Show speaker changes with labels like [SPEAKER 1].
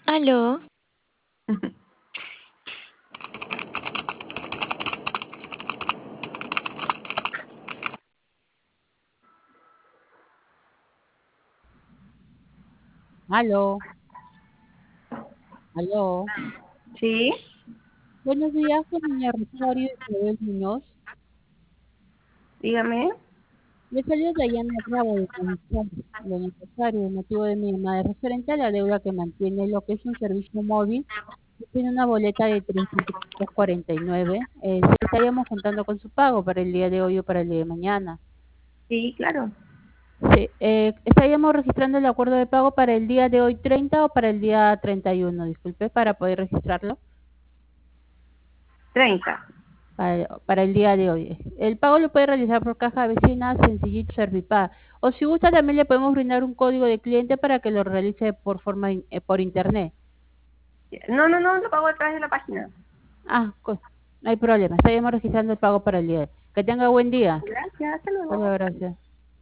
[SPEAKER 1] Aló,
[SPEAKER 2] Aló, aló.
[SPEAKER 3] Sí,
[SPEAKER 2] Buenos días, con niña Rosario Isabel Muñoz.
[SPEAKER 3] dígame.
[SPEAKER 2] Le salió Dayana Bravo de Comisar, lo necesario, el motivo de mi llamada es referente a la deuda que mantiene lo que es un servicio móvil, que tiene una boleta de 349. Si estaríamos contando con su pago para el día de hoy o para el día de mañana.
[SPEAKER 3] Sí, claro.
[SPEAKER 2] Sí, estaríamos registrando el acuerdo de pago para el día de hoy 30 o para el día 31, disculpe, para poder registrarlo.
[SPEAKER 3] 30.
[SPEAKER 2] Para el día de hoy. El pago lo puede realizar por caja vecina, Sencillito, Servipag. O si gusta, también le podemos brindar un código de cliente para que lo realice por por internet.
[SPEAKER 3] No, no, no, lo pago a través de la página.
[SPEAKER 2] No hay problema. Estaríamos registrando el pago para el día de hoy. Que tenga buen día.
[SPEAKER 3] Gracias, hasta
[SPEAKER 2] Hasta
[SPEAKER 3] luego.
[SPEAKER 2] luego, gracias.